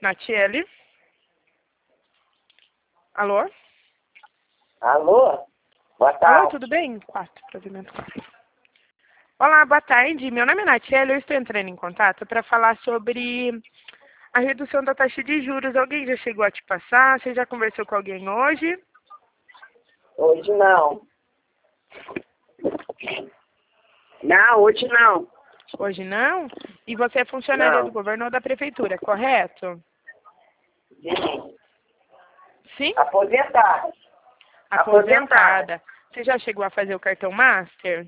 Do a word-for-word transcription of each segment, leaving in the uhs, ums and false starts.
Natiele. Alô? Alô? Boa tarde. Alô, tudo bem? Quatro, provimento quatro. Olá, boa tarde. Meu nome é Natiele, eu estou entrando em contato para falar sobre a redução da taxa de juros. Alguém já chegou a te passar? Você já conversou com alguém hoje? Hoje não. Não, hoje não. Hoje não? E você é funcionária Não. do governo ou da prefeitura, correto? Sim. Sim? Aposentada. Aposentada. Você já chegou a fazer o cartão Master?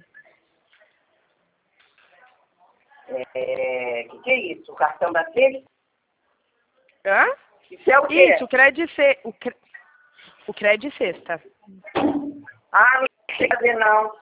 É... que que é isso? O cartão da sexta? Hã? Isso é o quê? Isso, o crédito ce... o, cre... o crédito sexta. Ah, não sei fazer não.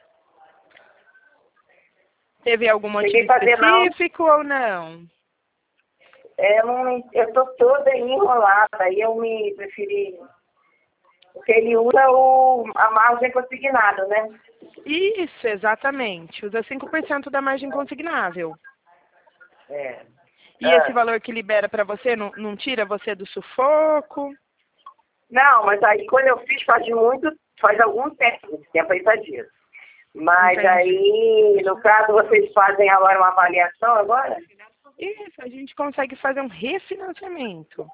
Teve algum Cheguei motivo a fazer, não. específico ou não? É, eu, não, eu tô toda enrolada, aí eu me preferi... Porque ele usa o, a margem consignada, né? Isso, exatamente. Usa cinco por cento da margem consignável. É. E Ah. esse valor que libera para você não, não tira você do sufoco? Não, mas aí quando eu fiz faz muito, faz algum tempo, esse tempo aí faz disso. Mas Entendi. aí, no caso, vocês fazem agora uma avaliação agora? Isso, a gente consegue fazer um refinanciamento.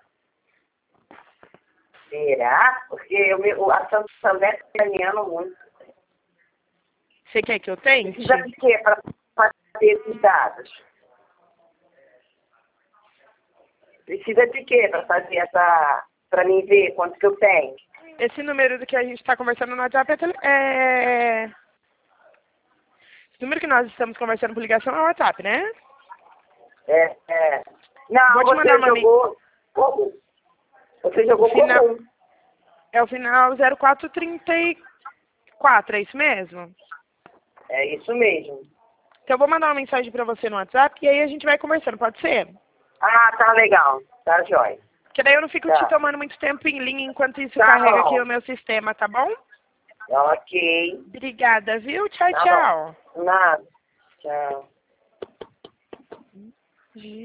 Será? Porque eu, me- o- a Santander está ganhando muito. Você quer que eu tente? Precisa de quê para fazer esses dados? Precisa de quê para fazer essa... para mim ver quanto que eu tenho? Esse número do que a gente está conversando no WhatsApp é, tele- é... Esse número que nós estamos conversando por ligação é o WhatsApp, né? É, é. Não, Vou te você mandar uma jogou comum. Você jogou Final... comum. É o final zero quatro trinta e quatro, é isso mesmo? É isso mesmo. Então eu vou mandar uma mensagem para você no WhatsApp e aí a gente vai conversando, pode ser? Ah, tá legal. Tá jóia. Porque daí eu não fico Tá. te tomando muito tempo em linha enquanto isso Tá carrega bom. aqui no meu sistema, tá bom? Ok. Obrigada, viu? Tchau, Tá tchau. bom. Nada. Tchau.